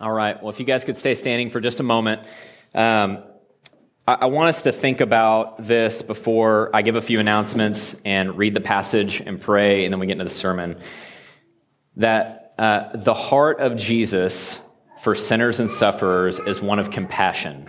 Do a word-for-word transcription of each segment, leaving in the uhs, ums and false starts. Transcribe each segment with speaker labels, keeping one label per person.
Speaker 1: All right. Well, if you guys could stay standing for just a moment, um, I, I want us to think about this before I give a few announcements and read the passage and pray, and then we get into the sermon. That uh, the heart of Jesus for sinners and sufferers is one of compassion.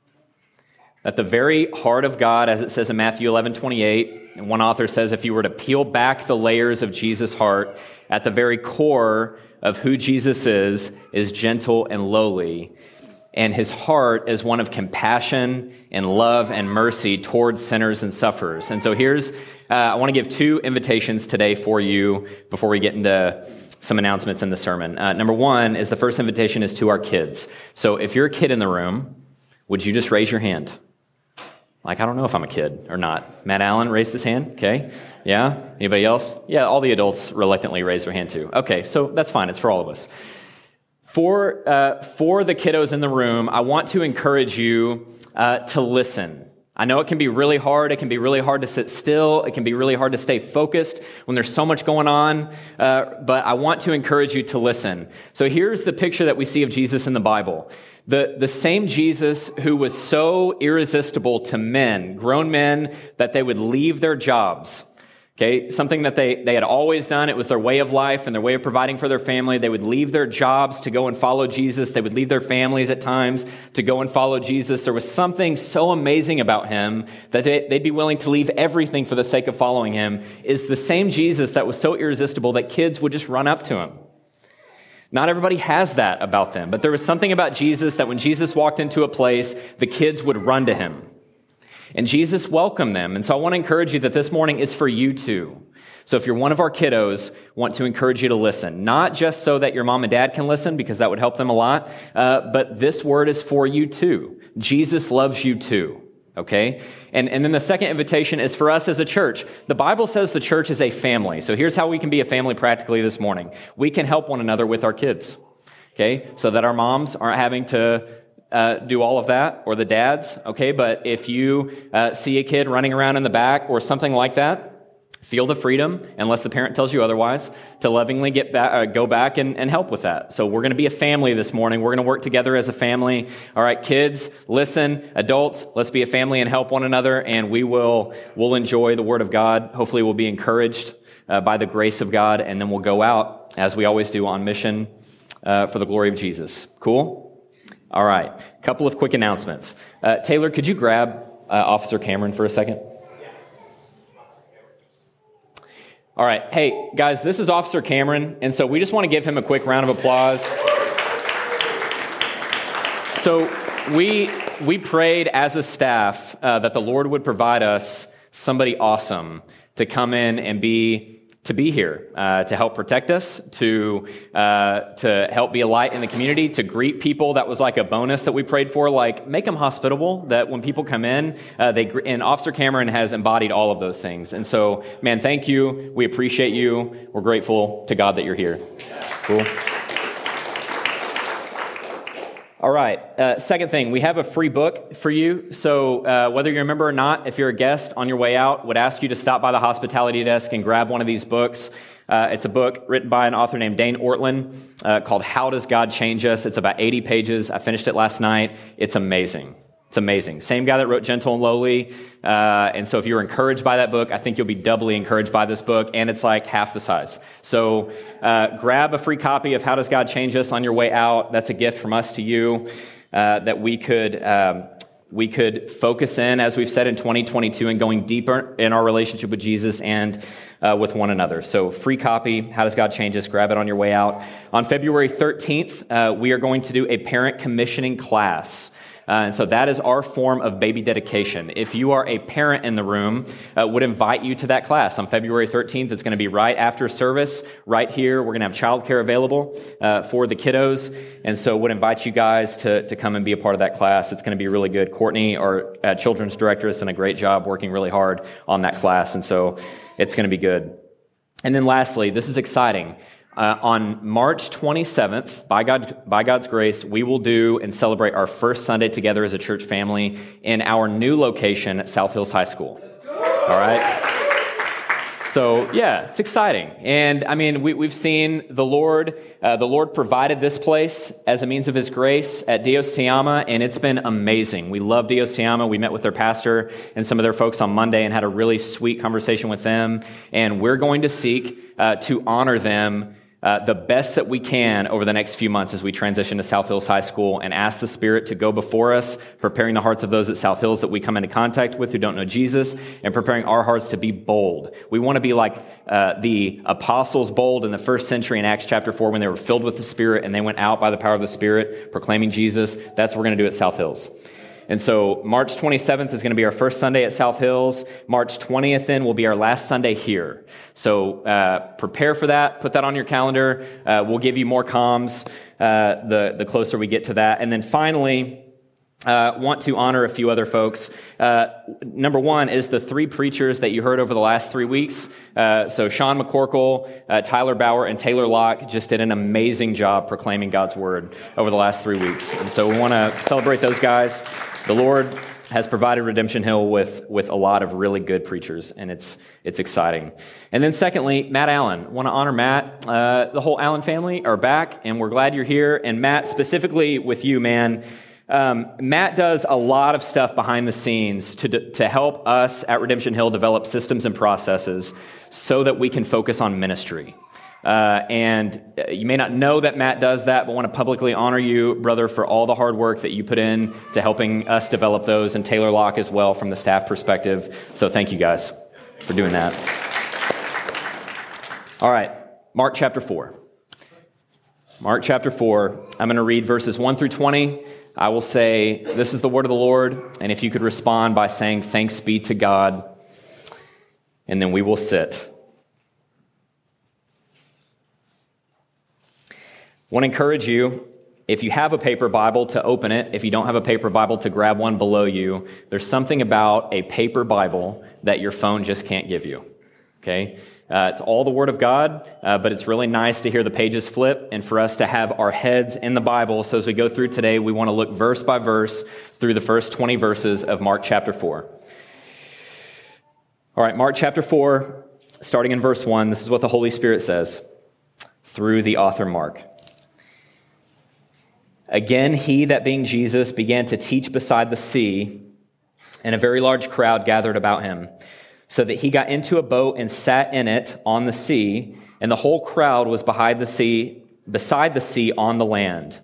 Speaker 1: That the very heart of God, as it says in Matthew eleven twenty-eight, and one author says if you were to peel back the layers of Jesus' heart, at the very core of who Jesus is, is gentle and lowly. And his heart is one of compassion and love and mercy towards sinners and sufferers. And so here's, uh, I want to give two invitations today for you before we get into some announcements in the sermon. Uh, number one is the first invitation is to our kids. So if you're a kid in the room, would you just raise your hand? Like, I don't know if I'm a kid or not. Matt Allen raised his hand. Okay. Yeah. Anybody else? Yeah. All the adults reluctantly raised their hand too. Okay. So that's fine. It's for all of us. For, uh, for the kiddos in the room, I want to encourage you, uh, to listen. I know it can be really hard. It can be really hard to sit still. It can be really hard to stay focused when there's so much going on. Uh, but I want to encourage you to listen. So here's the picture that we see of Jesus in the Bible. The, the same Jesus who was so irresistible to men, grown men, that they would leave their jobs. Okay, something that they, they had always done. It was their way of life and their way of providing for their family. They would leave their jobs to go and follow Jesus. They would leave their families at times to go and follow Jesus. There was something so amazing about him that they, they'd be willing to leave everything for the sake of following him. Is the same Jesus that was so irresistible that kids would just run up to him. Not everybody has that about them, but there was something about Jesus that when Jesus walked into a place, the kids would run to him. And Jesus welcomed them. And so I want to encourage you that this morning is for you too. So if you're one of our kiddos, I want to encourage you to listen. Not just so that your mom and dad can listen, because that would help them a lot, uh, but this word is for you too. Jesus loves you too. Okay? And, and then the second invitation is for us as a church. The Bible says the church is a family. So here's how we can be a family practically this morning. We can help one another with our kids. Okay? So that our moms aren't having to Uh, do all of that, or the dads, okay? But if you uh, see a kid running around in the back or something like that, feel the freedom, unless the parent tells you otherwise, to lovingly get back, uh, go back and, and help with that. So we're going to be a family this morning. We're going to work together as a family. All right, kids, listen. Adults, let's be a family and help one another, and we will we'll enjoy the Word of God. Hopefully we'll be encouraged uh, by the grace of God, and then we'll go out, as we always do, on mission uh, for the glory of Jesus. Cool? All right, a couple of quick announcements. Uh, Taylor, could you grab uh, Officer Cameron for a second?
Speaker 2: Yes.
Speaker 1: All right, hey, guys, this is Officer Cameron, and so we just want to give him a quick round of applause. So we we prayed as a staff uh, that the Lord would provide us somebody awesome to come in and be to be here, uh, to help protect us, to uh, to help be a light in the community, to greet people. That was like a bonus that we prayed for, like make them hospitable, that when people come in, uh, they and Officer Cameron has embodied all of those things. And so, man, thank you. We appreciate you. We're grateful to God that you're here. Cool. All right. Uh, second thing, we have a free book for you. So uh, whether you're a member or not, if you're a guest on your way out, would ask you to stop by the hospitality desk and grab one of these books. Uh, it's a book written by an author named Dane Ortlund uh, called How Does God Change Us? It's about eighty pages. I finished it last night. It's amazing. It's amazing. Same guy that wrote Gentle and Lowly. Uh, and so if you're encouraged by that book, I think you'll be doubly encouraged by this book. And it's like half the size. So uh, grab a free copy of How Does God Change Us on your way out. That's a gift from us to you uh, that we could um, we could focus in, as we've said, in twenty twenty-two and going deeper in our relationship with Jesus and uh, with one another. So free copy, How Does God Change Us? Grab it on your way out. On February thirteenth, uh, we are going to do a parent commissioning class. Uh, and so that is our form of baby dedication. If you are a parent in the room, uh, would invite you to that class on February thirteenth. It's going to be right after service, right here. We're going to have childcare available uh, for the kiddos. And so would invite you guys to, to come and be a part of that class. It's going to be really good. Courtney, our uh, children's director, has done a great job working really hard on that class. And so it's going to be good. And then lastly, this is exciting. Uh, on March twenty-seventh, by God, by God's grace, we will do and celebrate our first Sunday together as a church family in our new location at South Hills High School. All right? So yeah, it's exciting. And I mean, we, we've seen the Lord, uh, the Lord provided this place as a means of his grace at Dios Te Ama, and it's been amazing. We love Dios Te Ama. We met with their pastor and some of their folks on Monday and had a really sweet conversation with them. And we're going to seek uh, to honor them Uh, the best that we can over the next few months as we transition to South Hills High School, and ask the Spirit to go before us, preparing the hearts of those at South Hills that we come into contact with who don't know Jesus, and preparing our hearts to be bold. We want to be like uh, the apostles bold in the first century in Acts chapter four when they were filled with the Spirit and they went out by the power of the Spirit proclaiming Jesus. That's what we're going to do at South Hills. And so March twenty-seventh is going to be our first Sunday at South Hills. March twentieth then will be our last Sunday here. So uh, prepare for that. Put that on your calendar. Uh, we'll give you more comms uh, the, the closer we get to that. And then finally, uh, want to honor a few other folks. Uh, number one is the three preachers that you heard over the last three weeks. Uh, so Sean McCorkle, uh, Tyler Bauer, and Taylor Locke just did an amazing job proclaiming God's word over the last three weeks. And so we want to celebrate those guys. The Lord has provided Redemption Hill with, with a lot of really good preachers, and it's it's exciting. And then secondly, Matt Allen. Want to honor Matt. Uh, the whole Allen family are back, and we're glad you're here. And Matt, specifically with you, man, um, Matt does a lot of stuff behind the scenes to to help us at Redemption Hill develop systems and processes so that we can focus on ministry. Uh, and you may not know that Matt does that, but want to publicly honor you, brother, for all the hard work that you put in to helping us develop those, and Taylor Locke as well from the staff perspective. So thank you guys for doing that. All right, Mark chapter four. Mark chapter four, I'm going to read verses one through twenty. I will say, this is the word of the Lord, and if you could respond by saying, thanks be to God, and then we will sit. I want to encourage you, if you have a paper Bible, to open it. If you don't have a paper Bible, to grab one below you. There's something about a paper Bible that your phone just can't give you, okay? Uh, it's all the Word of God, uh, but it's really nice to hear the pages flip and for us to have our heads in the Bible. So as we go through today, we want to look verse by verse through the first twenty verses of Mark chapter four. All right, Mark chapter four, starting in verse one, this is what the Holy Spirit says through the author Mark. Again, he, that being Jesus, began to teach beside the sea, and a very large crowd gathered about him, so that he got into a boat and sat in it on the sea, and the whole crowd was beside the sea, beside the sea on the land.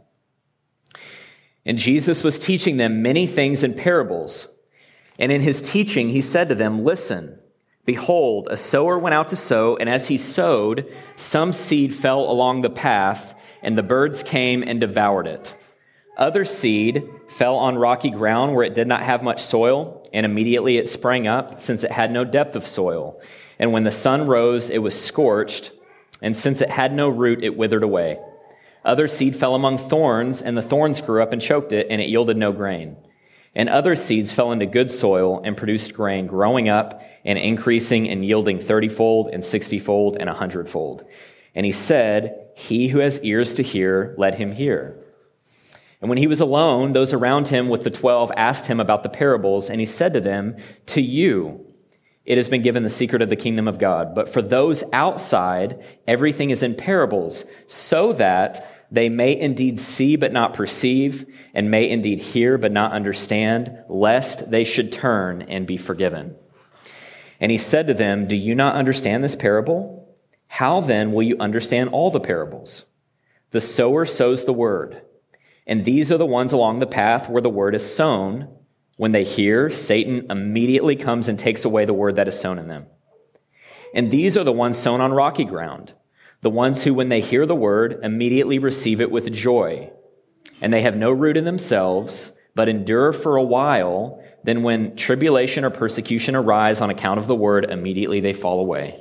Speaker 1: And Jesus was teaching them many things in parables. And in his teaching, he said to them, listen, behold, a sower went out to sow, and as he sowed, some seed fell along the path, and the birds came and devoured it. Other seed fell on rocky ground where it did not have much soil, and immediately it sprang up, since it had no depth of soil. And when the sun rose, it was scorched, and since it had no root, it withered away. Other seed fell among thorns, and the thorns grew up and choked it, and it yielded no grain. And other seeds fell into good soil and produced grain, growing up and increasing and yielding thirty-fold and sixty-fold and a hundredfold. And he said, he who has ears to hear, let him hear. And when he was alone, those around him with the twelve asked him about the parables, and he said to them, to you it has been given the secret of the kingdom of God, but for those outside, everything is in parables, so that they may indeed see but not perceive, and may indeed hear but not understand, lest they should turn and be forgiven. And he said to them, do you not understand this parable? How then will you understand all the parables? The sower sows the word. And these are the ones along the path where the word is sown. When they hear, Satan immediately comes and takes away the word that is sown in them. And these are the ones sown on rocky ground, the ones who, when they hear the word, immediately receive it with joy. And they have no root in themselves, but endure for a while. Then when tribulation or persecution arise on account of the word, immediately they fall away.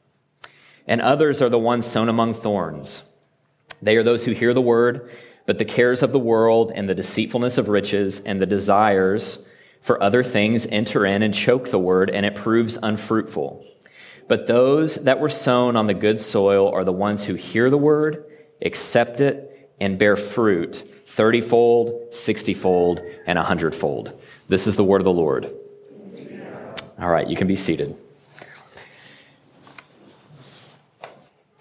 Speaker 1: And others are the ones sown among thorns. They are those who hear the word, but the cares of the world and the deceitfulness of riches and the desires for other things enter in and choke the word, and it proves unfruitful. But those that were sown on the good soil are the ones who hear the word, accept it, and bear fruit thirty-fold, sixty-fold, and a hundredfold. This is the word of the Lord. All right, you can be seated.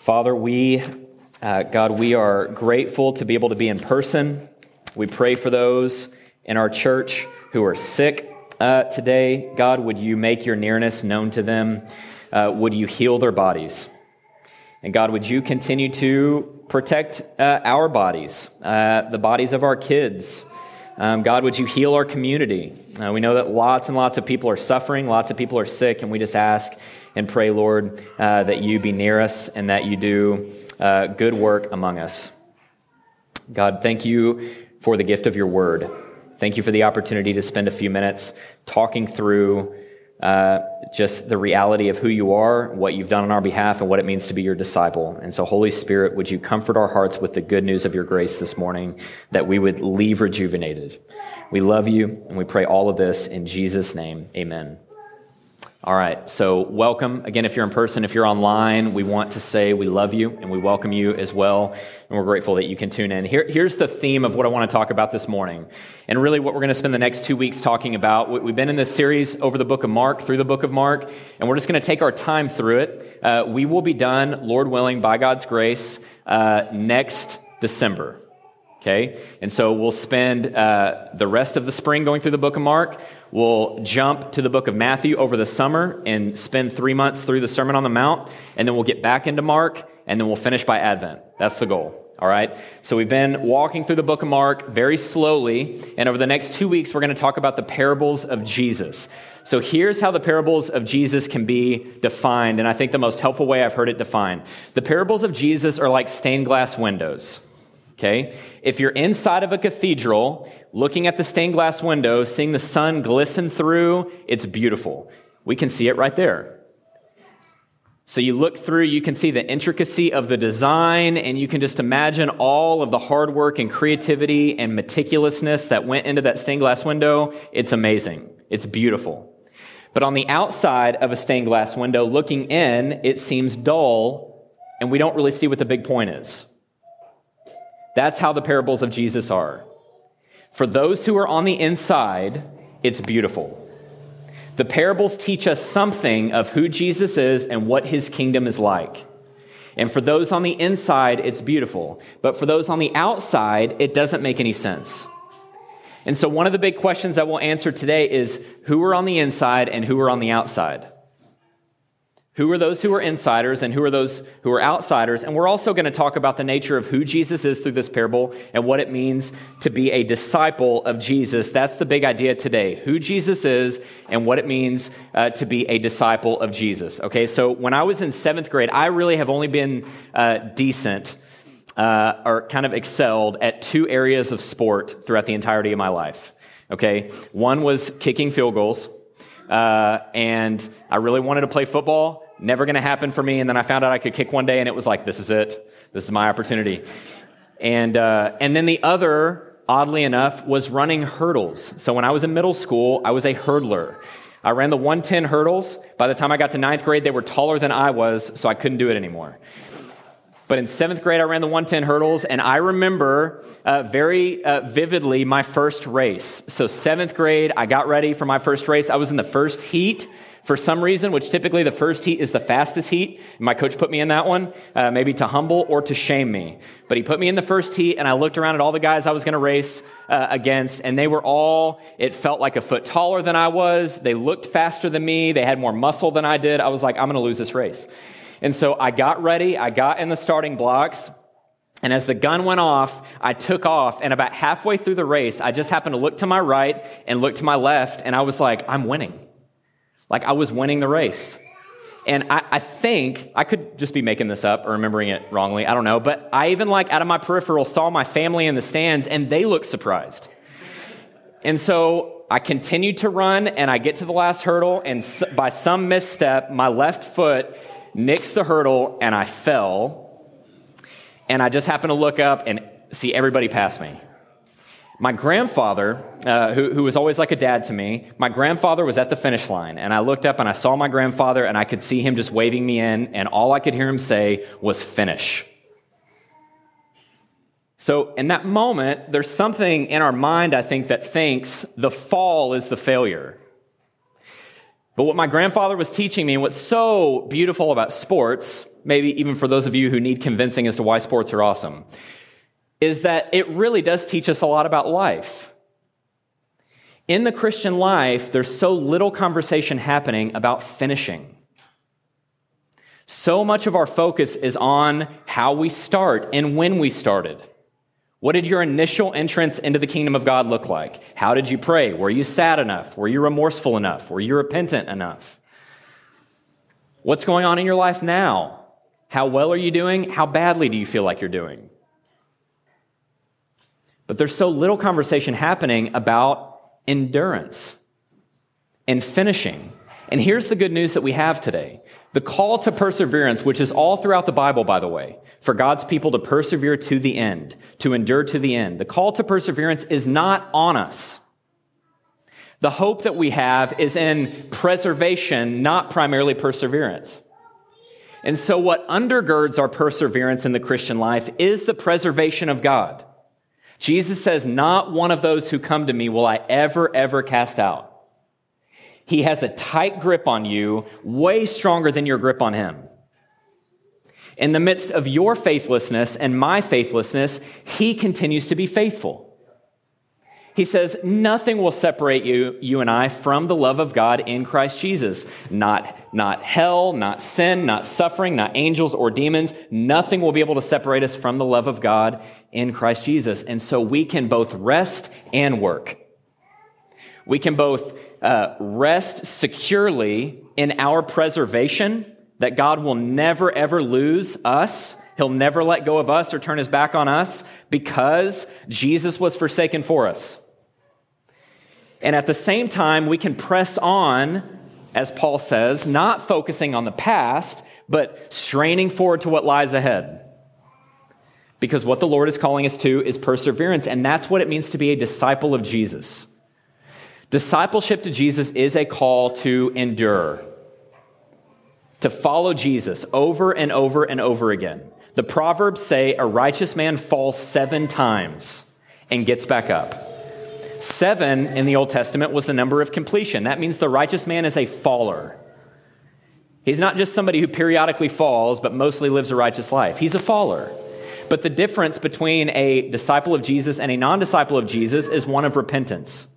Speaker 1: Father, we, uh, God, we are grateful to be able to be in person. We pray for those in our church who are sick uh, today. God, would you make your nearness known to them? Uh, would you heal their bodies? And God, would you continue to protect uh, our bodies, uh, the bodies of our kids? Um, God, would you heal our community? Uh, we know that lots and lots of people are suffering, lots of people are sick, and we just ask and pray, Lord, uh, that you be near us and that you do uh, good work among us. God, thank you for the gift of your word. Thank you for the opportunity to spend a few minutes talking through uh, just the reality of who you are, what you've done on our behalf, and what it means to be your disciple. And so, Holy Spirit, would you comfort our hearts with the good news of your grace this morning, that we would leave rejuvenated. We love you, and we pray all of this in Jesus' name. Amen. All right, so welcome. Again, if you're in person, if you're online, we want to say we love you and we welcome you as well, and we're grateful that you can tune in. Here, here's the theme of what I want to talk about this morning, and really what we're going to spend the next two weeks talking about. We've been in this series over the book of Mark, through the book of Mark, and we're just going to take our time through it. Uh, we will be done, Lord willing, by God's grace, uh, next December. Okay, and so we'll spend uh, the rest of the spring going through the book of Mark. We'll jump to the book of Matthew over the summer and spend three months through the Sermon on the Mount, and then we'll get back into Mark, and then we'll finish by Advent. That's the goal, all right? So we've been walking through the book of Mark very slowly, and over the next two weeks, we're going to talk about the parables of Jesus. So here's how the parables of Jesus can be defined, and I think the most helpful way I've heard it defined. The parables of Jesus are like stained glass windows. Okay, if you're inside of a cathedral, looking at the stained glass window, seeing the sun glisten through, it's beautiful. We can see it right there. So you look through, you can see the intricacy of the design, and you can just imagine all of the hard work and creativity and meticulousness that went into that stained glass window. It's amazing. It's beautiful. But on the outside of a stained glass window, looking in, it seems dull, and we don't really see what the big point is. That's how the parables of Jesus are. For those who are on the inside, it's beautiful. The parables teach us something of who Jesus is and what his kingdom is like. And for those on the inside, it's beautiful. But for those on the outside, it doesn't make any sense. And so one of the big questions that we'll answer today is, who are on the inside and who are on the outside? Who are those who are insiders and who are those who are outsiders? And we're also going to talk about the nature of who Jesus is through this parable and what it means to be a disciple of Jesus. That's the big idea today, who Jesus is and what it means uh, to be a disciple of Jesus. Okay, so when I was in seventh grade, I really have only been uh, decent uh, or kind of excelled at two areas of sport throughout the entirety of my life. Okay, one was kicking field goals, uh, and I really wanted to play football. Never going to happen for me. And then I found out I could kick one day, and it was like, this is it. This is my opportunity. And uh, and then the other, oddly enough, was running hurdles. So when I was in middle school, I was a hurdler. I ran the one ten hurdles. By the time I got to ninth grade, they were taller than I was, so I couldn't do it anymore. But in seventh grade, I ran the one ten hurdles, and I remember uh, very uh, vividly my first race. So seventh grade, I got ready for my first race. I was in the first heat for some reason, which typically the first heat is the fastest heat. My coach put me in that one, uh, maybe to humble or to shame me. But he put me in the first heat, and I looked around at all the guys I was going to race uh, against, and they were all, it felt like a foot taller than I was. They looked faster than me. They had more muscle than I did. I was like, I'm going to lose this race. And so I got ready. I got in the starting blocks. And as the gun went off, I took off. And about halfway through the race, I just happened to look to my right and look to my left. And I was like, I'm winning. Like I was winning the race. And I, I think, I could just be making this up or remembering it wrongly. I don't know. But I even like out of my peripheral saw my family in the stands, and they looked surprised. And so I continued to run, and I get to the last hurdle. And by some misstep, my left foot nicks the hurdle, and I fell. And I just happened to look up and see everybody pass me. My grandfather, uh, who, who was always like a dad to me, my grandfather was at the finish line, and I looked up and I saw my grandfather, and I could see him just waving me in, and all I could hear him say was finish. So in that moment, there's something in our mind, I think, that thinks the fall is the failure. But what my grandfather was teaching me, and what's so beautiful about sports, maybe even for those of you who need convincing as to why sports are awesome, is that it really does teach us a lot about life. In the Christian life, there's so little conversation happening about finishing. So much of our focus is on how we start and when we started. What did your initial entrance into the kingdom of God look like? How did you pray? Were you sad enough? Were you remorseful enough? Were you repentant enough? What's going on in your life now? How well are you doing? How badly do you feel like you're doing? But there's so little conversation happening about endurance and finishing. And here's the good news that we have today. The call to perseverance, which is all throughout the Bible, by the way, for God's people to persevere to the end, to endure to the end. The call to perseverance is not on us. The hope that we have is in preservation, not primarily perseverance. And so what undergirds our perseverance in the Christian life is the preservation of God. Jesus says, not one of those who come to me will I ever, ever cast out. He has a tight grip on you, way stronger than your grip on him. In the midst of your faithlessness and my faithlessness, he continues to be faithful. He says, nothing will separate you, you and I from the love of God in Christ Jesus. Not, not hell, not sin, not suffering, not angels or demons. Nothing will be able to separate us from the love of God in Christ Jesus. And so we can both rest and work. We can both uh, rest securely in our preservation, that God will never, ever lose us. He'll never let go of us or turn his back on us because Jesus was forsaken for us. And at the same time, we can press on, as Paul says, not focusing on the past, but straining forward to what lies ahead. Because what the Lord is calling us to is perseverance, and that's what it means to be a disciple of Jesus. Discipleship to Jesus is a call to endure, to follow Jesus over and over and over again. The Proverbs say a righteous man falls seven times and gets back up. Seven in the Old Testament was the number of completion. That means the righteous man is a faller. He's not just somebody who periodically falls, but mostly lives a righteous life. He's a faller. But the difference between a disciple of Jesus and a non-disciple of Jesus is one of repentance.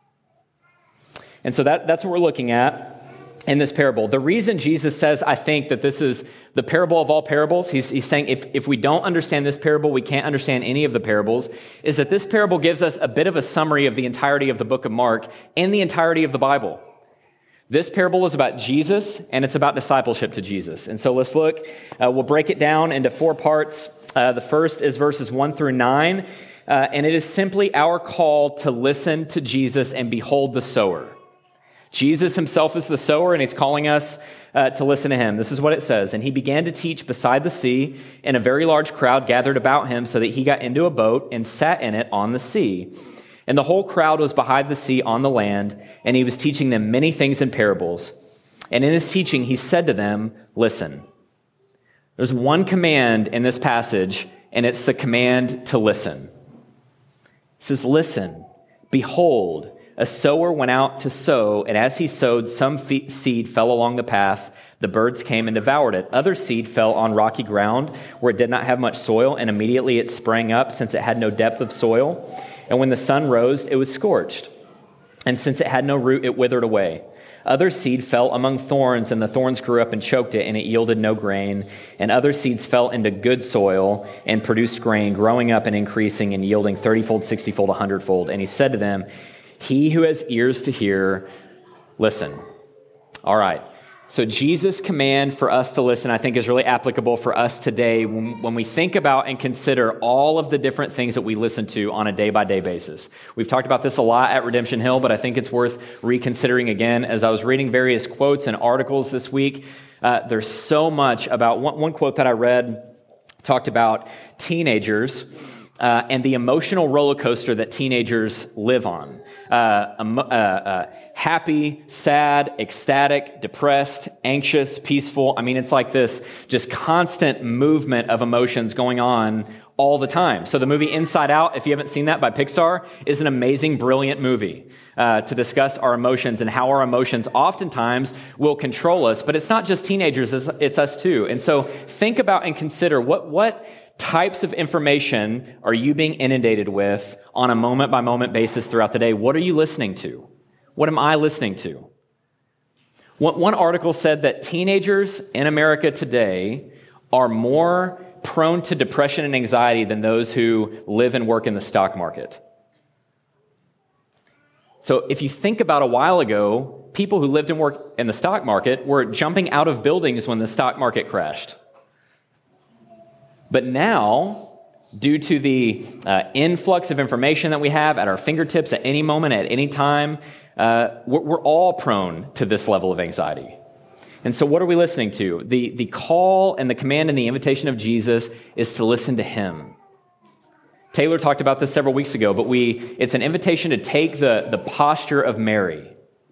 Speaker 1: And so that, that's what we're looking at in this parable. The reason Jesus says, I think, that this is the parable of all parables, he's, he's saying if, if we don't understand this parable, we can't understand any of the parables, is that this parable gives us a bit of a summary of the entirety of the book of Mark and the entirety of the Bible. This parable is about Jesus, and it's about discipleship to Jesus. And so let's look. Uh, we'll break it down into four parts. Uh, the first is verses one through nine, uh, and it is simply our call to listen to Jesus and behold the sower. Jesus himself is the sower, and he's calling us uh, to listen to him. This is what it says. And he began to teach beside the sea, and a very large crowd gathered about him, so that he got into a boat and sat in it on the sea. And the whole crowd was behind the sea on the land, and he was teaching them many things in parables. And in his teaching, he said to them, listen. There's one command in this passage, and it's the command to listen. It says, listen, behold, a sower went out to sow, and as he sowed, some fe- seed fell along the path. The birds came and devoured it. Other seed fell on rocky ground where it did not have much soil, and immediately it sprang up, since it had no depth of soil. And when the sun rose, it was scorched. And since it had no root, it withered away. Other seed fell among thorns, and the thorns grew up and choked it, and it yielded no grain. And other seeds fell into good soil and produced grain, growing up and increasing and yielding thirty-fold, sixty-fold, a hundred-fold. And he said to them, he who has ears to hear, listen. All right. So Jesus' command for us to listen, I think, is really applicable for us today when, when we think about and consider all of the different things that we listen to on a day-by-day basis. We've talked about this a lot at Redemption Hill, but I think it's worth reconsidering again. As I was reading various quotes and articles this week, uh, there's so much about, one, one quote that I read talked about teenagers Uh, and the emotional roller coaster that teenagers live on. Uh, um, uh, uh, happy, sad, ecstatic, depressed, anxious, peaceful. I mean, it's like this just constant movement of emotions going on all the time. So the movie Inside Out, if you haven't seen that by Pixar, is an amazing, brilliant movie uh, to discuss our emotions and how our emotions oftentimes will control us. But it's not just teenagers, it's, it's us too. And so think about and consider what, what types of information are you being inundated with on a moment-by-moment basis throughout the day? What are you listening to? What am I listening to? One, one article said that teenagers in America today are more prone to depression and anxiety than those who live and work in the stock market. So if you think about a while ago, people who lived and worked in the stock market were jumping out of buildings when the stock market crashed. But now, due to the uh, influx of information that we have at our fingertips at any moment, at any time, uh, we're, we're all prone to this level of anxiety. And so what are we listening to? The, the call and the command and the invitation of Jesus is to listen to him. Taylor talked about this several weeks ago, but we it's an invitation to take the, the posture of Mary.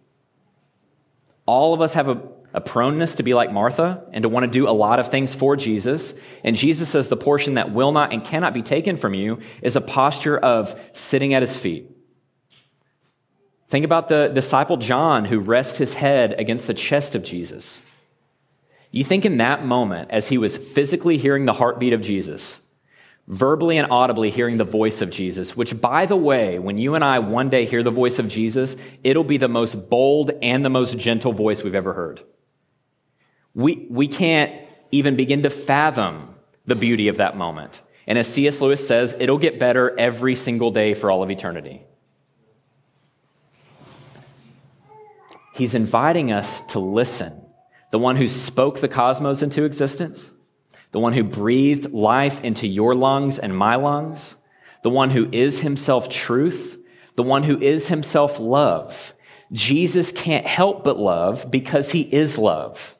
Speaker 1: All of us have a, a proneness to be like Martha and to want to do a lot of things for Jesus. And Jesus says the portion that will not and cannot be taken from you is a posture of sitting at his feet. Think about the disciple John who rests his head against the chest of Jesus. You think in that moment, as he was physically hearing the heartbeat of Jesus, verbally and audibly hearing the voice of Jesus, which, by the way, when you and I one day hear the voice of Jesus, it'll be the most bold and the most gentle voice we've ever heard. We, we can't even begin to fathom the beauty of that moment. And as C S Lewis says, it'll get better every single day for all of eternity. He's inviting us to listen. The one who spoke the cosmos into existence, the one who breathed life into your lungs and my lungs, the one who is himself truth, the one who is himself love. Jesus can't help but love because he is love.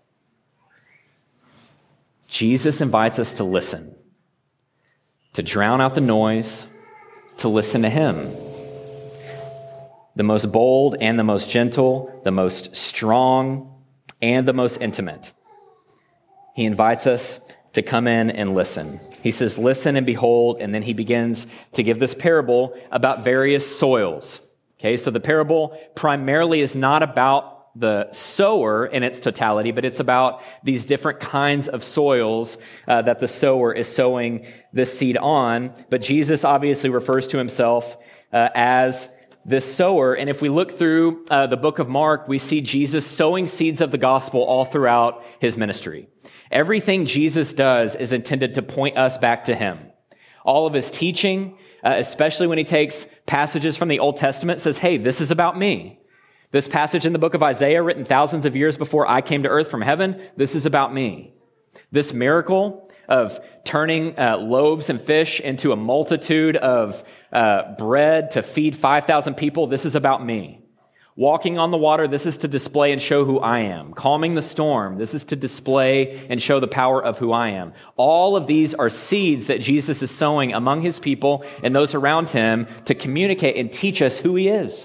Speaker 1: Jesus invites us to listen, to drown out the noise, to listen to him. The most bold and the most gentle, the most strong and the most intimate. He invites us to come in and listen. He says, listen and behold, and then he begins to give this parable about various soils. Okay, so the parable primarily is not about the sower in its totality, but it's about these different kinds of soils uh, that the sower is sowing this seed on. But Jesus obviously refers to himself uh, as this sower. And if we look through uh, the book of Mark, we see Jesus sowing seeds of the gospel all throughout his ministry. Everything Jesus does is intended to point us back to him. All of his teaching, uh, especially when he takes passages from the Old Testament, says, hey, this is about me. This passage in the book of Isaiah, written thousands of years before I came to earth from heaven, this is about me. This miracle of turning uh, loaves and fish into a multitude of uh, bread to feed five thousand people, this is about me. Walking on the water, this is to display and show who I am. Calming the storm, this is to display and show the power of who I am. All of these are seeds that Jesus is sowing among his people and those around him to communicate and teach us who he is.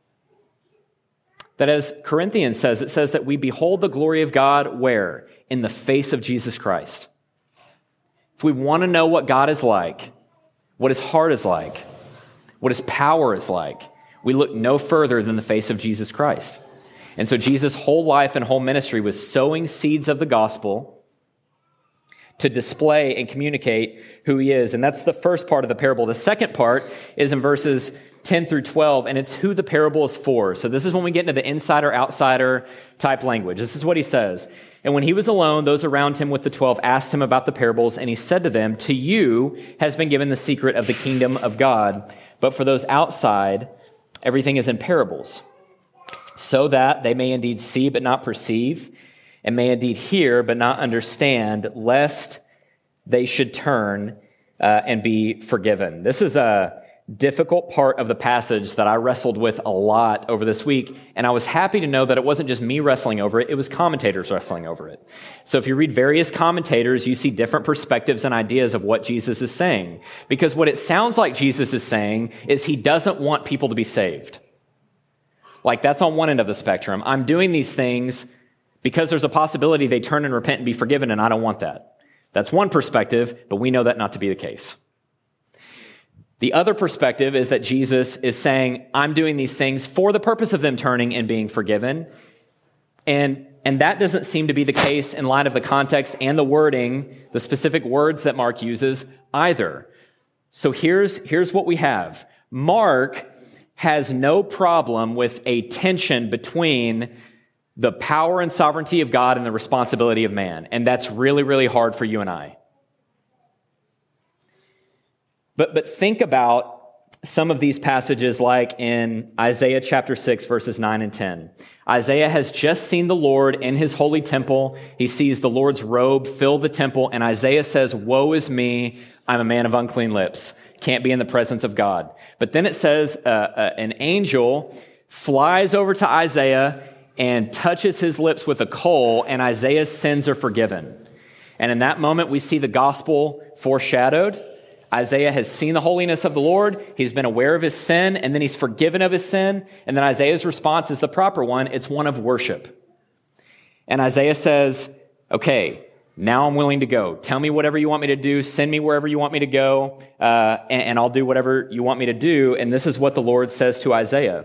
Speaker 1: That as Corinthians says, it says that we behold the glory of God where? In the face of Jesus Christ. If we want to know what God is like, what his heart is like, what his power is like, we look no further than the face of Jesus Christ. And so Jesus' whole life and whole ministry was sowing seeds of the gospel to display and communicate who he is. And that's the first part of the parable. The second part is in verses ten through twelve, and it's who the parable is for. So this is when we get into the insider-outsider type language. This is what he says. And when he was alone, those around him with the twelve asked him about the parables, and he said to them, to you has been given the secret of the kingdom of God, but for those outside, everything is in parables, so that they may indeed see but not perceive, and may indeed hear but not understand, lest they should turn uh, and be forgiven. This is a difficult part of the passage that I wrestled with a lot over this week, and I was happy to know that it wasn't just me wrestling over it, it was commentators wrestling over it. So if you read various commentators, you see different perspectives and ideas of what Jesus is saying. Because what it sounds like Jesus is saying is he doesn't want people to be saved. Like that's on one end of the spectrum. I'm doing these things because there's a possibility they turn and repent and be forgiven, and I don't want that. That's one perspective, but we know that not to be the case. The other perspective is that Jesus is saying, I'm doing these things for the purpose of them turning and being forgiven. And, and that doesn't seem to be the case in light of the context and the wording, the specific words that Mark uses either. So here's, here's what we have. Mark has no problem with a tension between the power and sovereignty of God and the responsibility of man. And that's really, really hard for you and I. But, but think about some of these passages like in Isaiah chapter six, verses nine and ten. Isaiah has just seen the Lord in his holy temple. He sees the Lord's robe fill the temple, and Isaiah says, woe is me, I'm a man of unclean lips. Can't be in the presence of God. But then it says uh, uh, an angel flies over to Isaiah and touches his lips with a coal, and Isaiah's sins are forgiven. And in that moment, we see the gospel foreshadowed. Isaiah has seen the holiness of the Lord. He's been aware of his sin, and then he's forgiven of his sin. And then Isaiah's response is the proper one. It's one of worship. And Isaiah says, okay, now I'm willing to go. Tell me whatever you want me to do. Send me wherever you want me to go, uh, and, and I'll do whatever you want me to do. And this is what the Lord says to Isaiah.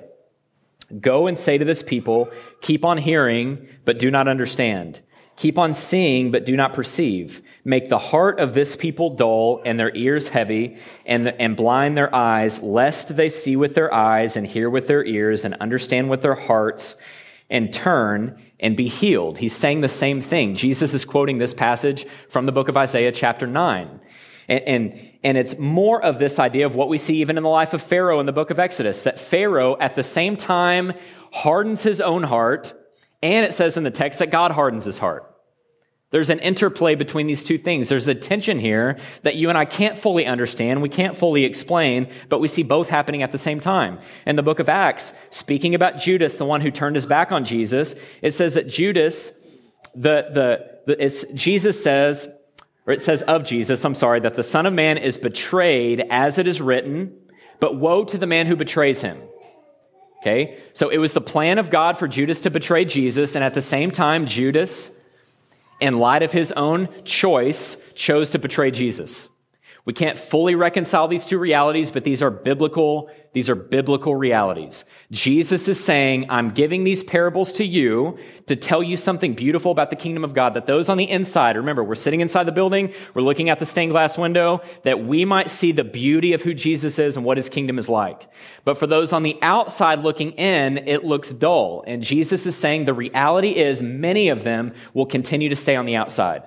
Speaker 1: Go and say to this people, keep on hearing, but do not understand. Keep on seeing, but do not perceive. Make the heart of this people dull and their ears heavy and, and blind their eyes, lest they see with their eyes and hear with their ears and understand with their hearts and turn and be healed. He's saying the same thing. Jesus is quoting this passage from the book of Isaiah chapter nine. And, and, and it's more of this idea of what we see even in the life of Pharaoh in the book of Exodus, that Pharaoh at the same time hardens his own heart, and it says in the text that God hardens his heart. There's an interplay between these two things. There's a tension here that you and I can't fully understand. We can't fully explain, but we see both happening at the same time. In the book of Acts, speaking about Judas, the one who turned his back on Jesus, it says that Judas, the, the, the it's, Jesus says, or it says of Jesus, I'm sorry, that the Son of Man is betrayed as it is written, but woe to the man who betrays him. Okay, so it was the plan of God for Judas to betray Jesus, and at the same time, Judas, in light of his own choice, chose to betray Jesus. We can't fully reconcile these two realities, but these are biblical, these are biblical realities. Jesus is saying, I'm giving these parables to you to tell you something beautiful about the kingdom of God, that those on the inside, remember, we're sitting inside the building, we're looking at the stained glass window, that we might see the beauty of who Jesus is and what his kingdom is like. But for those on the outside looking in, it looks dull. And Jesus is saying the reality is many of them will continue to stay on the outside.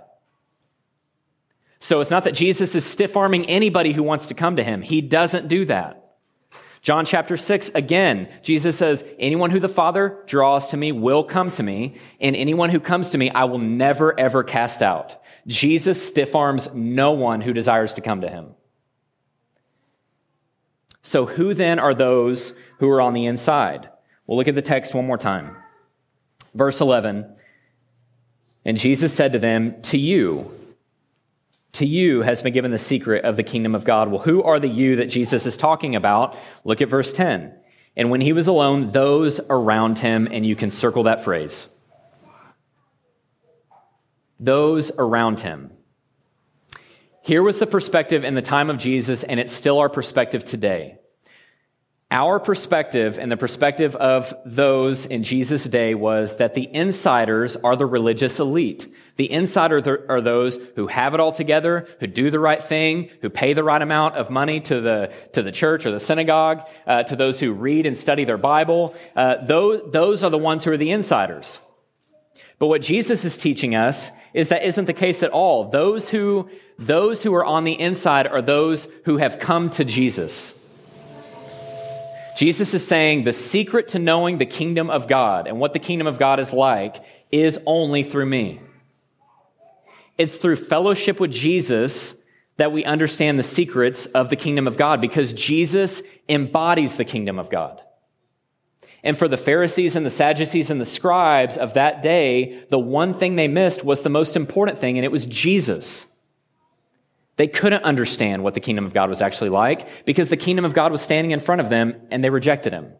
Speaker 1: So it's not that Jesus is stiff-arming anybody who wants to come to him. He doesn't do that. John chapter six, again, Jesus says, anyone who the Father draws to me will come to me, and anyone who comes to me, I will never, ever cast out. Jesus stiff-arms no one who desires to come to him. So who then are those who are on the inside? We'll look at the text one more time. Verse eleven, and Jesus said to them, to you, To you has been given the secret of the kingdom of God. Well, who are the you that Jesus is talking about? Look at verse ten. And when he was alone, those around him, and you can circle that phrase. Those around him. Here was the perspective in the time of Jesus, and it's still our perspective today. Our perspective and the perspective of those in Jesus' day was that the insiders are the religious elite. The insiders are those who have it all together, who do the right thing, who pay the right amount of money to the to the church or the synagogue, uh, to those who read and study their Bible. Uh, those, those are the ones who are the insiders. But what Jesus is teaching us is that isn't the case at all. Those who, those who are on the inside are those who have come to Jesus. Jesus is saying the secret to knowing the kingdom of God and what the kingdom of God is like is only through me. It's through fellowship with Jesus that we understand the secrets of the kingdom of God, because Jesus embodies the kingdom of God. And for the Pharisees and the Sadducees and the scribes of that day, the one thing they missed was the most important thing, and it was Jesus. They couldn't understand what the kingdom of God was actually like because the kingdom of God was standing in front of them and they rejected him.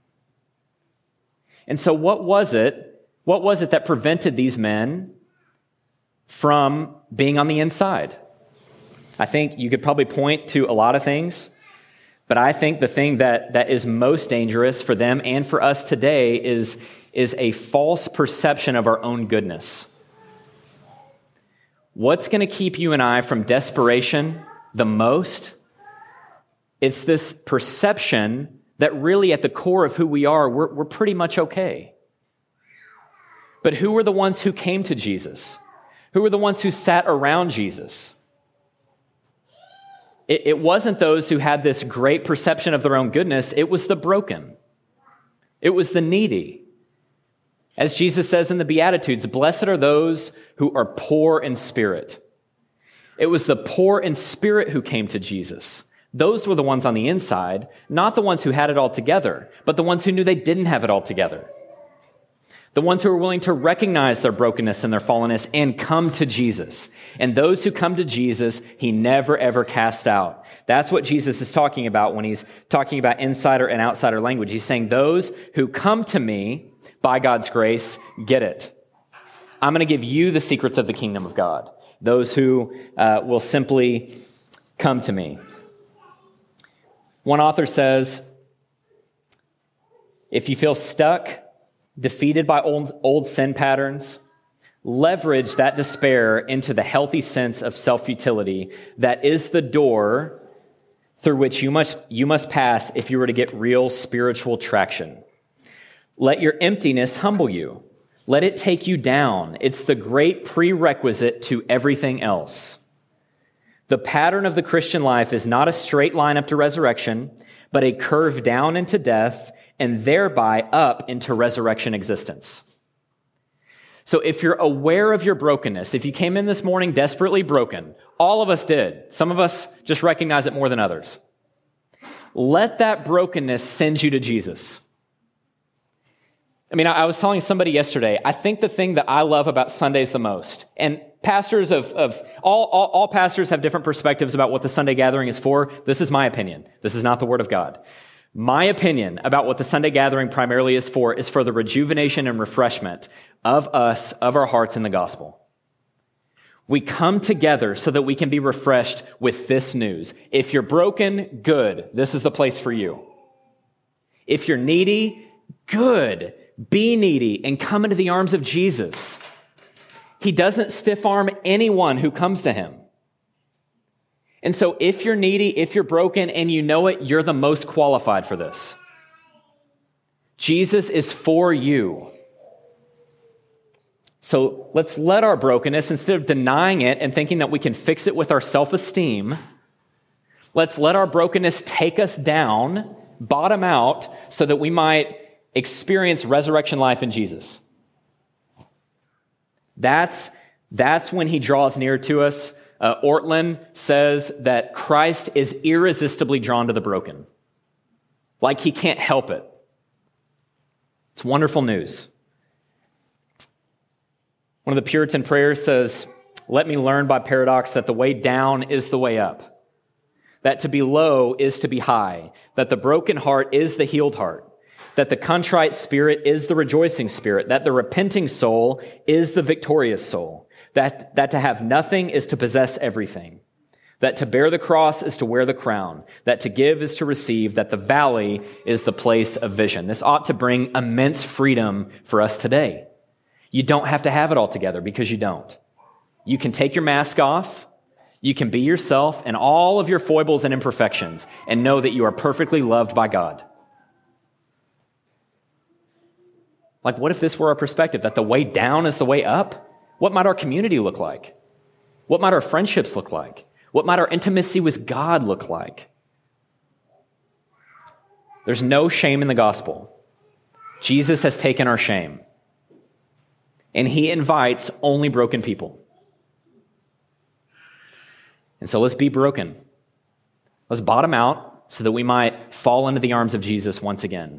Speaker 1: And so what was it? What was it that prevented these men from being on the inside? I think you could probably point to a lot of things. But I think the thing that, that is most dangerous for them and for us today is, is a false perception of our own goodness. What's going to keep you and I from desperation the most? It's this perception that really at the core of who we are, we're, we're pretty much okay. But who were the ones who came to Jesus? Who were the ones who sat around Jesus? It, it wasn't those who had this great perception of their own goodness. It was the broken. It was the needy. As Jesus says in the Beatitudes, blessed are those who are poor in spirit. It was the poor in spirit who came to Jesus. Those were the ones on the inside, not the ones who had it all together, but the ones who knew they didn't have it all together. The ones who were willing to recognize their brokenness and their fallenness and come to Jesus. And those who come to Jesus, he never, ever cast out. That's what Jesus is talking about when he's talking about insider and outsider language. He's saying those who come to me by God's grace get it. I'm going to give you the secrets of the kingdom of God. Those who uh, will simply come to me. One author says, if you feel stuck, defeated by old, old sin patterns, leverage that despair into the healthy sense of self-futility that is the door through which you must, you must pass if you were to get real spiritual traction. Let your emptiness humble you. Let it take you down. It's the great prerequisite to everything else. The pattern of the Christian life is not a straight line up to resurrection, but a curve down into death and thereby up into resurrection existence. So if you're aware of your brokenness, if you came in this morning desperately broken, all of us did. Some of us just recognize it more than others. Let that brokenness send you to Jesus. I mean, I was telling somebody yesterday, I think the thing that I love about Sundays the most, and pastors of, of all, all, all pastors have different perspectives about what the Sunday gathering is for. This is my opinion. This is not the word of God. My opinion about what the Sunday gathering primarily is for is for the rejuvenation and refreshment of us, of our hearts in the gospel. We come together so that we can be refreshed with this news. If you're broken, good. This is the place for you. If you're needy, good. Be needy and come into the arms of Jesus. He doesn't stiff-arm anyone who comes to him. And so if you're needy, if you're broken, and you know it, you're the most qualified for this. Jesus is for you. So let's let our brokenness, instead of denying it and thinking that we can fix it with our self-esteem, let's let our brokenness take us down, bottom out, so that we might experience resurrection life in Jesus. That's, that's when he draws near to us. Uh, Ortlund says that Christ is irresistibly drawn to the broken. Like he can't help it. It's wonderful news. One of the Puritan prayers says, let me learn by paradox that the way down is the way up. That to be low is to be high. That the broken heart is the healed heart. That the contrite spirit is the rejoicing spirit, that the repenting soul is the victorious soul, that, that to have nothing is to possess everything, that to bear the cross is to wear the crown, that to give is to receive, that the valley is the place of vision. This ought to bring immense freedom for us today. You don't have to have it all together because you don't. You can take your mask off, you can be yourself and all of your foibles and imperfections and know that you are perfectly loved by God. Like, what if this were our perspective, that the way down is the way up? What might our community look like? What might our friendships look like? What might our intimacy with God look like? There's no shame in the gospel. Jesus has taken our shame. And he invites only broken people. And so let's be broken. Let's bottom out so that we might fall into the arms of Jesus once again.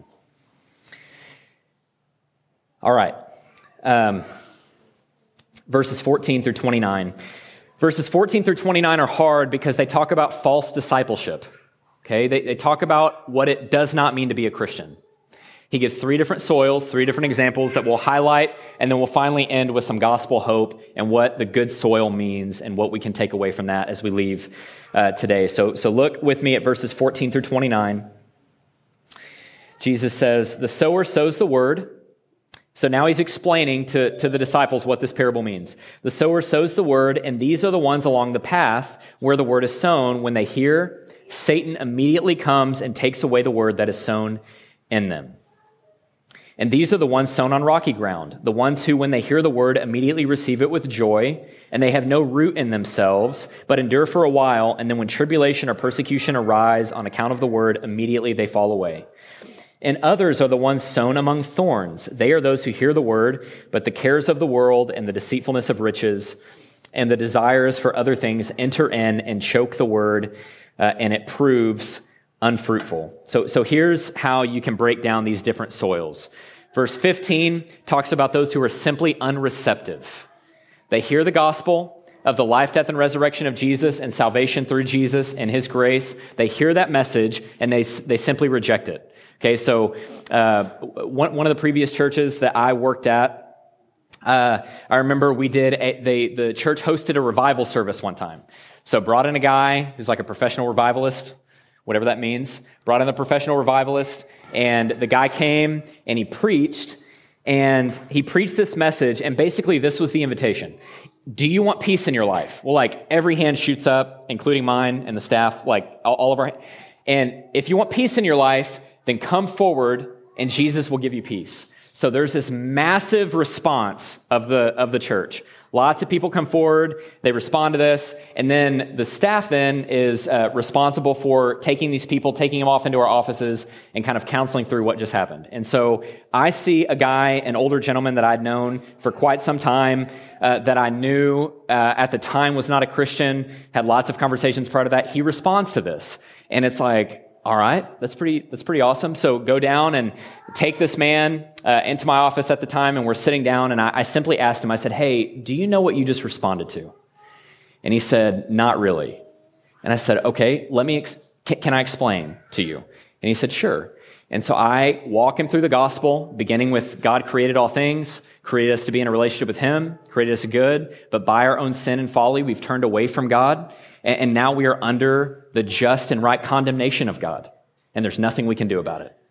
Speaker 1: All right, um, verses fourteen through twenty-nine. Verses fourteen through twenty-nine are hard because they talk about false discipleship, okay? They, they talk about what it does not mean to be a Christian. He gives three different soils, three different examples that we'll highlight, and then we'll finally end with some gospel hope and what the good soil means and what we can take away from that as we leave uh, today. So, so look with me at verses fourteen through twenty-nine. Jesus says, the sower sows the word. So now he's explaining to, to the disciples what this parable means. The sower sows the word, and these are the ones along the path where the word is sown. When they hear, Satan immediately comes and takes away the word that is sown in them. And these are the ones sown on rocky ground, the ones who, when they hear the word, immediately receive it with joy, and they have no root in themselves, but endure for a while, and then when tribulation or persecution arise on account of the word, immediately they fall away. And others are the ones sown among thorns. They are those who hear the word, but the cares of the world and the deceitfulness of riches and the desires for other things enter in and choke the word, uh, and it proves unfruitful. So, so here's how you can break down these different soils. Verse fifteen talks about those who are simply unreceptive. They hear the gospel of the life, death, and resurrection of Jesus and salvation through Jesus and his grace. They hear that message and they, they simply reject it. Okay, so uh, one, one of the previous churches that I worked at, uh, I remember we did, a, they, the church hosted a revival service one time. So brought in a guy who's like a professional revivalist, whatever that means, brought in the professional revivalist, and the guy came and he preached, and he preached this message, and basically this was the invitation. Do you want peace in your life? Well, like every hand shoots up, including mine and the staff, like all, all of our, and if you want peace in your life, then come forward and Jesus will give you peace. So there's this massive response of the of the church. Lots of people come forward, they respond to this, and then the staff then is uh, responsible for taking these people, taking them off into our offices and kind of counseling through what just happened. And so I see a guy, an older gentleman that I'd known for quite some time, uh, that I knew uh, at the time was not a Christian, had lots of conversations prior to that. He responds to this, and it's like, all right, that's pretty, that's pretty awesome. So go down and take this man uh, into my office at the time, and we're sitting down, and I, I simply asked him, I said, hey, do you know what you just responded to? And he said, not really. And I said, okay, let me, ex- can, can I explain to you? And he said, sure. And so I walk him through the gospel, beginning with God created all things, created us to be in a relationship with him, created us good, but by our own sin and folly, we've turned away from God. And, and now we are under the just and right condemnation of God. And there's nothing we can do about it.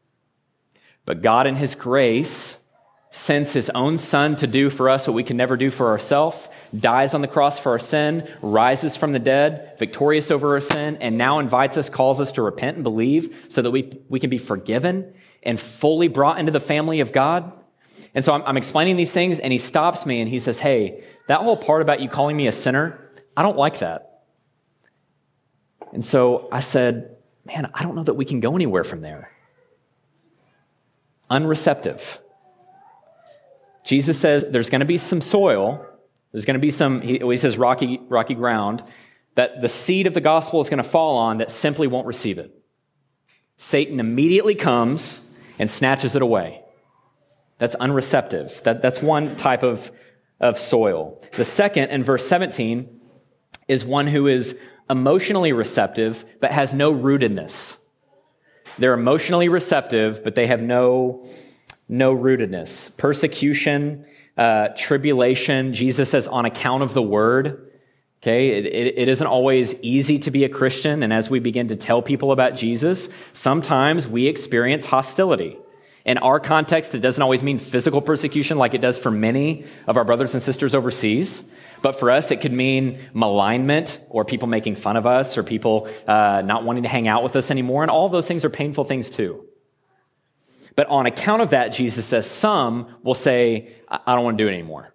Speaker 1: But God in his grace sends his own son to do for us what we can never do for ourselves, dies on the cross for our sin, rises from the dead, victorious over our sin, and now invites us, calls us to repent and believe so that we, we can be forgiven and fully brought into the family of God. And so I'm, I'm explaining these things, and he stops me and he says, hey, that whole part about you calling me a sinner, I don't like that. And so I said, man, I don't know that we can go anywhere from there. Unreceptive. Jesus says there's going to be some soil. There's going to be some, he, he says rocky, rocky ground, that the seed of the gospel is going to fall on that simply won't receive it. Satan immediately comes and snatches it away. That's unreceptive. That, that's one type of, of soil. The second, in verse seventeen, is one who is emotionally receptive but has no rootedness. They're emotionally receptive, but they have no, no rootedness. Persecution, uh, tribulation, Jesus says on account of the word. Okay, it, it, it isn't always easy to be a Christian, and as we begin to tell people about Jesus, sometimes we experience hostility. In our context, it doesn't always mean physical persecution like it does for many of our brothers and sisters overseas. But for us, it could mean malignment, or people making fun of us, or people uh, not wanting to hang out with us anymore. And all those things are painful things too. But on account of that, Jesus says some will say, I don't want to do it anymore.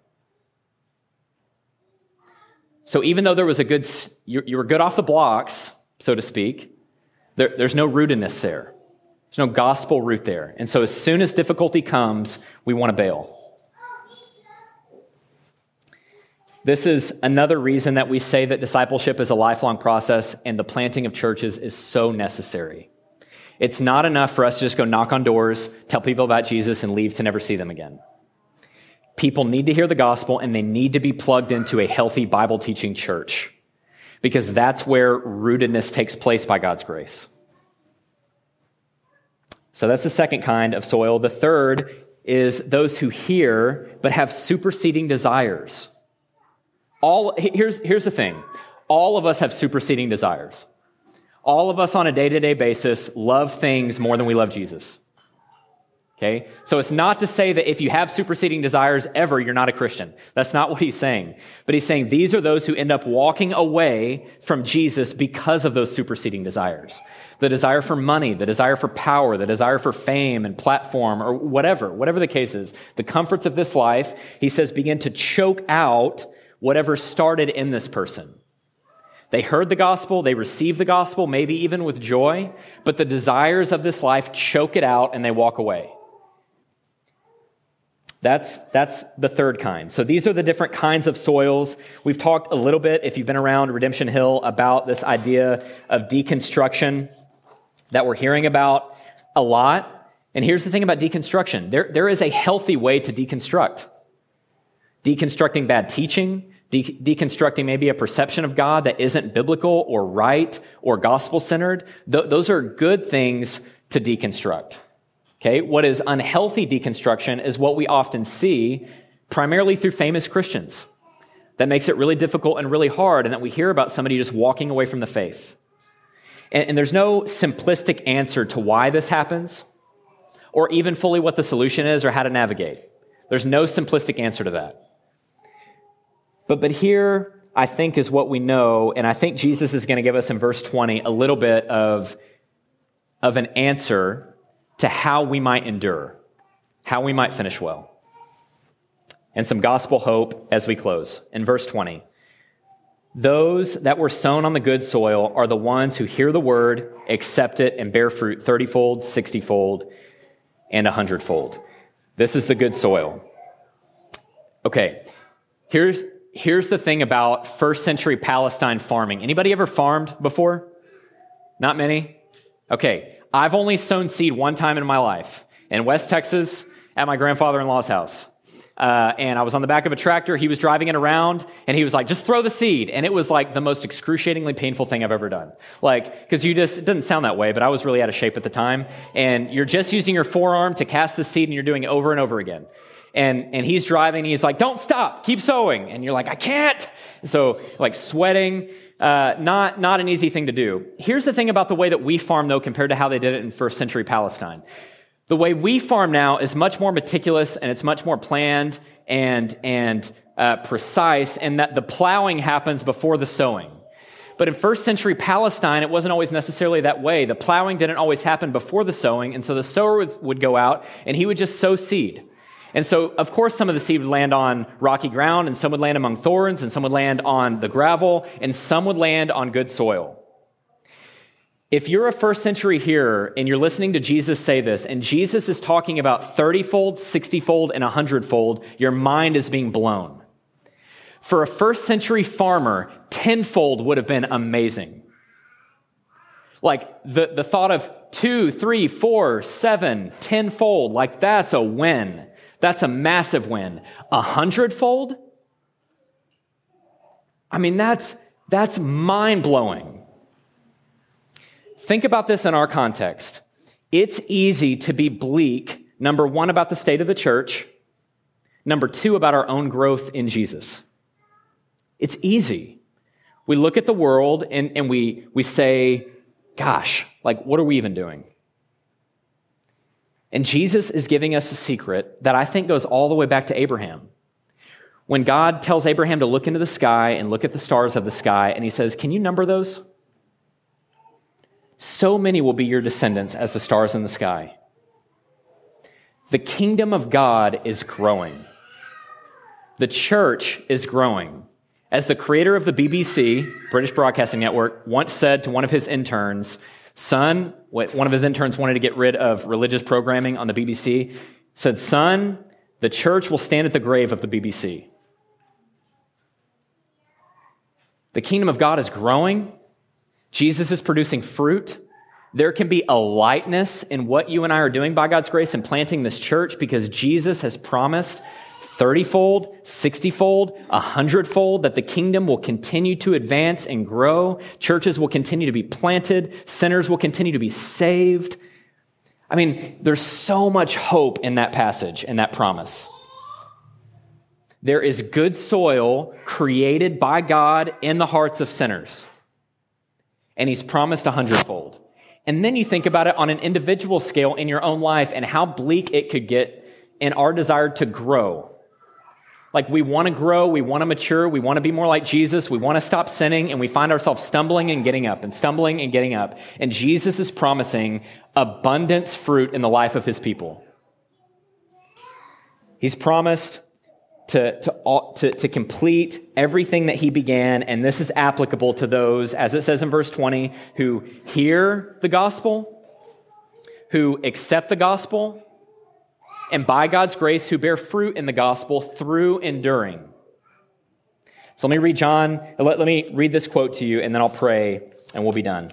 Speaker 1: So even though there was a good, you, you were good off the blocks, so to speak, there, there's no rootedness there. There's no gospel root there. And so as soon as difficulty comes, we want to bail. This is another reason that we say that discipleship is a lifelong process and the planting of churches is so necessary. It's not enough for us to just go knock on doors, tell people about Jesus, and leave to never see them again. People need to hear the gospel, and they need to be plugged into a healthy Bible-teaching church, because that's where rootedness takes place by God's grace. So that's the second kind of soil. The third is those who hear but have superseding desires. All here's here's the thing. All of us have superseding desires. All of us on a day-to-day basis love things more than we love Jesus. Okay? So it's not to say that if you have superseding desires ever, you're not a Christian. That's not what he's saying. But he's saying these are those who end up walking away from Jesus because of those superseding desires. The desire for money, the desire for power, the desire for fame and platform, or whatever, whatever the case is. The comforts of this life, he says, begin to choke out whatever started in this person. They heard the gospel, they received the gospel, maybe even with joy, but the desires of this life choke it out and they walk away. That's, that's the third kind. So these are the different kinds of soils. We've talked a little bit, if you've been around Redemption Hill, about this idea of deconstruction that we're hearing about a lot. And here's the thing about deconstruction. There, there is a healthy way to deconstruct. Deconstructing bad teaching, de- deconstructing maybe a perception of God that isn't biblical or right or gospel-centered. Th- those are good things to deconstruct. Okay, what is unhealthy deconstruction is what we often see primarily through famous Christians. That makes it really difficult and really hard, and that we hear about somebody just walking away from the faith. And, and there's no simplistic answer to why this happens, or even fully what the solution is or how to navigate. There's no simplistic answer to that. But, but here, I think, is what we know, and I think Jesus is going to give us in verse twenty a little bit of, of an answer to how we might endure, how we might finish well. And some gospel hope as we close. In verse twenty, those that were sown on the good soil are the ones who hear the word, accept it, and bear fruit thirty-fold, sixty-fold, and a hundredfold. This is the good soil. Okay, here's, here's the thing about first century Palestine farming. Anybody ever farmed before? Not many? Okay. I've only sown seed one time in my life, in West Texas at my grandfather-in-law's house. Uh, and I was on the back of a tractor. He was driving it around, and he was like, just throw the seed. And it was like the most excruciatingly painful thing I've ever done. Like, because you just, it doesn't sound that way, but I was really out of shape at the time. And you're just using your forearm to cast the seed, and you're doing it over and over again. And, and he's driving, and he's like, don't stop, keep sowing. And you're like, I can't. So, like, sweating. Uh, not, not an easy thing to do. Here's the thing about the way that we farm, though, compared to how they did it in first century Palestine. The way we farm now is much more meticulous, and it's much more planned and, and uh, precise, and that the plowing happens before the sowing. But in first century Palestine, it wasn't always necessarily that way. The plowing didn't always happen before the sowing, and so the sower would, would go out, and he would just sow seed. And so, of course, some of the seed would land on rocky ground, and some would land among thorns, and some would land on the gravel, and some would land on good soil. If you're a first century hearer and you're listening to Jesus say this, and Jesus is talking about thirty-fold, sixty-fold, and a hundred-fold, your mind is being blown. For a first century farmer, tenfold would have been amazing. Like the, the thought of two, three, four, seven, tenfold, like that's a win. That's a massive win. A hundredfold? I mean, that's, that's mind-blowing. Think about this in our context. It's easy to be bleak, number one, about the state of the church, number two, about our own growth in Jesus. It's easy. We look at the world and, and we, we say, gosh, like, what are we even doing? And Jesus is giving us a secret that I think goes all the way back to Abraham. When God tells Abraham to look into the sky and look at the stars of the sky, and he says, can you number those? So many will be your descendants as the stars in the sky. The kingdom of God is growing. The church is growing. As the creator of the B B C, British Broadcasting Network, once said to one of his interns, son, one of his interns wanted to get rid of religious programming on the B B C, said, son, the church will stand at the grave of the B B C. The kingdom of God is growing. Jesus is producing fruit. There can be a lightness in what you and I are doing by God's grace in planting this church because Jesus has promised thirty-fold, sixty-fold, a hundred-fold, that the kingdom will continue to advance and grow. Churches will continue to be planted. Sinners will continue to be saved. I mean, there's so much hope in that passage, in that promise. There is good soil created by God in the hearts of sinners. And he's promised a hundredfold. And then you think about it on an individual scale in your own life and how bleak it could get in our desire to grow. Like we want to grow, we want to mature, we want to be more like Jesus, we want to stop sinning, and we find ourselves stumbling and getting up and stumbling and getting up. And Jesus is promising abundance fruit in the life of his people. He's promised to, to, to, to complete everything that he began, and this is applicable to those, as it says in verse twenty, who hear the gospel, who accept the gospel, and by God's grace, who bear fruit in the gospel through enduring. So let me read John, let, let me read this quote to you, and then I'll pray, and we'll be done.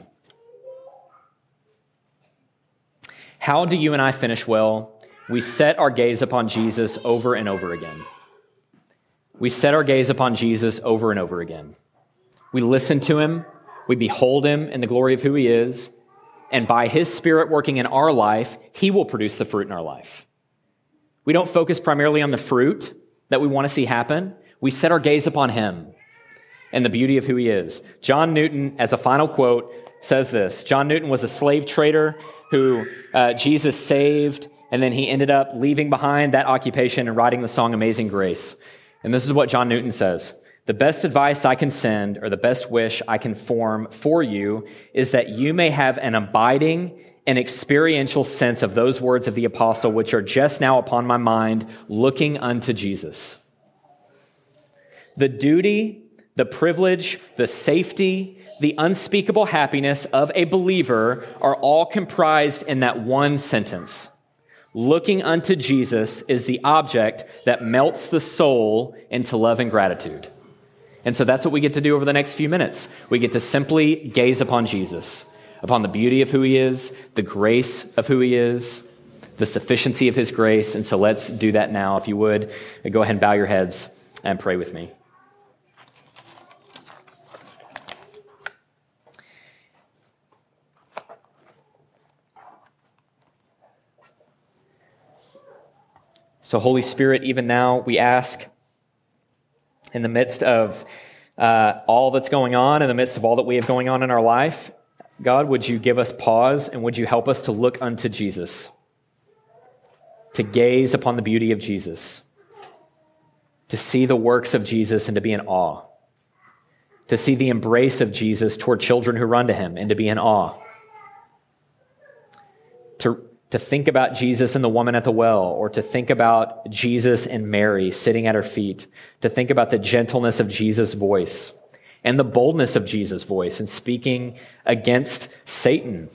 Speaker 1: How do you and I finish well? We set our gaze upon Jesus over and over again. We set our gaze upon Jesus over and over again. We listen to him, we behold him in the glory of who he is, and by his Spirit working in our life, he will produce the fruit in our life. We don't focus primarily on the fruit that we want to see happen. We set our gaze upon him and the beauty of who he is. John Newton, as a final quote, says this. John Newton was a slave trader who uh, Jesus saved, and then he ended up leaving behind that occupation and writing the song Amazing Grace. And this is what John Newton says. The best advice I can send, or the best wish I can form for you, is that you may have an abiding an experiential sense of those words of the apostle, which are just now upon my mind, looking unto Jesus. The duty, the privilege, the safety, the unspeakable happiness of a believer are all comprised in that one sentence. Looking unto Jesus is the object that melts the soul into love and gratitude. And so that's what we get to do over the next few minutes. We get to simply gaze upon Jesus, upon the beauty of who he is, the grace of who he is, the sufficiency of his grace. And so let's do that now. If you would, go ahead and bow your heads and pray with me. So Holy Spirit, even now we ask, in the midst of uh, all that's going on, in the midst of all that we have going on in our life, God, would you give us pause, and would you help us to look unto Jesus, to gaze upon the beauty of Jesus, to see the works of Jesus and to be in awe, to see the embrace of Jesus toward children who run to him and to be in awe, to, to think about Jesus and the woman at the well, or to think about Jesus and Mary sitting at her feet, to think about the gentleness of Jesus' voice, and the boldness of Jesus' voice in speaking against Satan.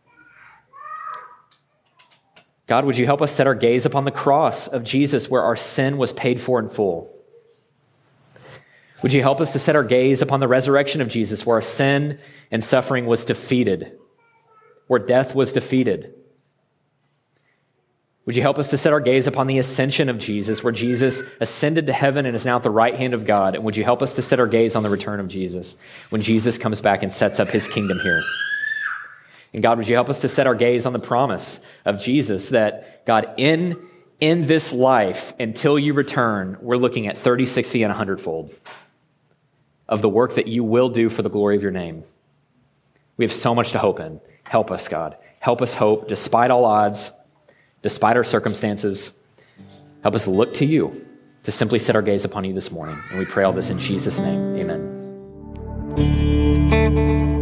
Speaker 1: God, would you help us set our gaze upon the cross of Jesus where our sin was paid for in full? Would you help us to set our gaze upon the resurrection of Jesus where our sin and suffering was defeated, where death was defeated? Would you help us to set our gaze upon the ascension of Jesus, where Jesus ascended to heaven and is now at the right hand of God? And would you help us to set our gaze on the return of Jesus, when Jesus comes back and sets up his kingdom here? And God, would you help us to set our gaze on the promise of Jesus that, God, in, in this life, until you return, we're looking at thirty, sixty, and a hundredfold of the work that you will do for the glory of your name. We have so much to hope in. Help us, God. Help us hope despite all odds, despite our circumstances. Help us look to you, to simply set our gaze upon you this morning. And we pray all this in Jesus' name. Amen.